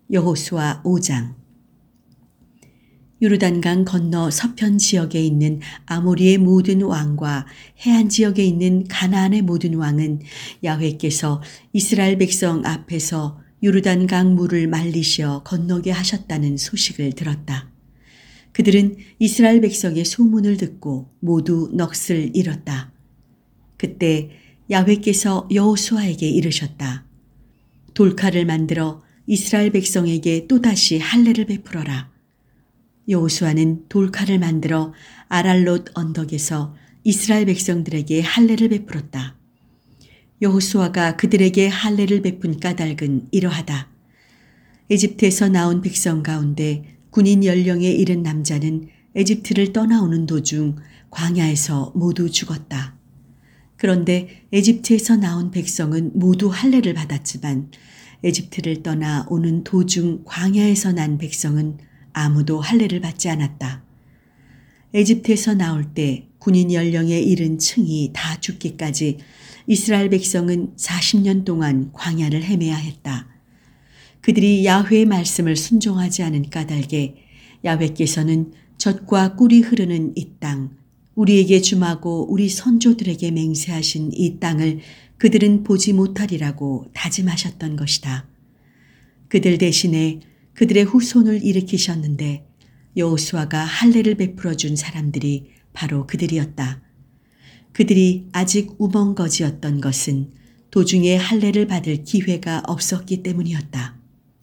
여호수아 5장. 요르단강 건너 서편 지역에 있는 아모리의 모든 왕과 해안 지역에 있는 가나안의 모든 왕은 야훼께서 이스라엘 백성 앞에서 요르단강 물을 말리시어 건너게 하셨다는 소식을 들었다. 그들은 이스라엘 백성의 소문을 듣고 모두 넋을 잃었다. 그때 야훼께서 여호수아에게 이르셨다. 돌칼을 만들어 이스라엘 백성에게 또다시 할례를 베풀어라. 여호수아는 돌칼을 만들어 아랄롯 언덕에서 이스라엘 백성들에게 할례를 베풀었다. 여호수아가 그들에게 할례를 베푼 까닭은 이러하다. 에집트에서 나온 백성 가운데 군인 연령에 이른 남자는 에집트를 떠나오는 도중 광야에서 모두 죽었다. 그런데 에집트에서 나온 백성은 모두 할례를 받았지만 에집트를 떠나 오는 도중 광야에서 난 백성은 아무도 할례를 받지 않았다. 에집트에서 나올 때 군인 연령에 이른 층이 다 죽기까지 이스라엘 백성은 40년 동안 광야를 헤매야 했다. 그들이 야훼의 말씀을 순종하지 않은 까닭에 야훼께서는 젖과 꿀이 흐르는 이 땅, 우리에게 주마고 우리 선조들에게 맹세하신 이 땅을 그들은 보지 못하리라고 다짐하셨던 것이다. 그들 대신에 그들의 후손을 일으키셨는데 여호수아가 할례를 베풀어 준 사람들이 바로 그들이었다. 그들이 아직 우먼거지였던 것은 도중에 할례를 받을 기회가 없었기 때문이었다.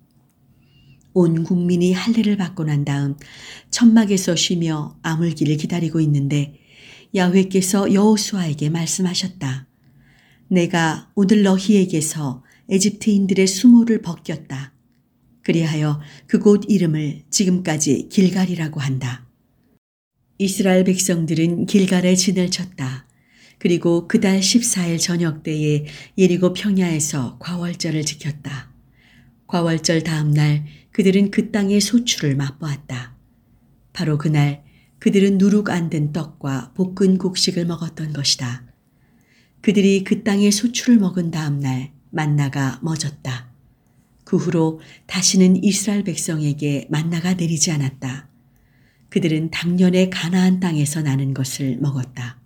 온 국민이 할례를 받고 난 다음 천막에서 쉬며 아물기를 기다리고 있는데 야훼께서 여호수아에게 말씀하셨다. 내가 오늘 너희에게서 에집트인들의 수모를 벗겼다. 그리하여 그곳 이름을 지금까지 길갈이라고 한다. 이스라엘 백성들은 길갈에 진을 쳤다. 그리고 그달 14일 저녁 때에 예리고 평야에서 과월절을 지켰다. 과월절 다음 날 그들은 그 땅의 소출을 맛보았다. 바로 그날 그들은 누룩 안 든 떡과 볶은 곡식을 먹었던 것이다. 그들이 그 땅의 소출을 먹은 다음 날 만나가 멎었다. 그 후로 다시는 이스라엘 백성에게 만나가 내리지 않았다. 그들은 당년에 가나안 땅에서 나는 것을 먹었다.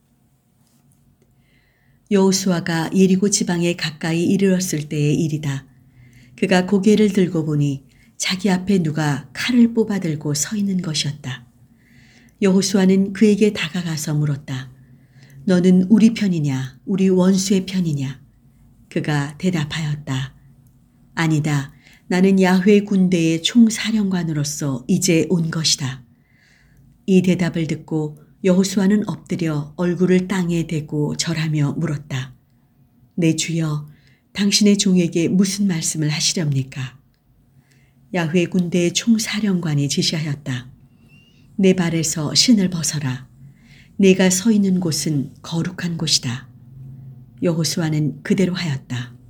여호수아가 예리고 지방에 가까이 이르렀을 때의 일이다. 그가 고개를 들고 보니 자기 앞에 누가 칼을 뽑아 들고 서 있는 것이었다. 여호수아는 그에게 다가가서 물었다. 너는 우리 편이냐 우리 원수의 편이냐? 그가 대답하였다. 아니다. 나는 야훼 군대의 총사령관으로서 이제 온 것이다. 이 대답을 듣고 여호수아는 엎드려 얼굴을 땅에 대고 절하며 물었다. 내 주여, 당신의 종에게 무슨 말씀을 하시렵니까? 야훼 군대의 총사령관이 지시하였다. 내 발에서 신을 벗어라. 내가 서 있는 곳은 거룩한 곳이다. 여호수아는 그대로 하였다.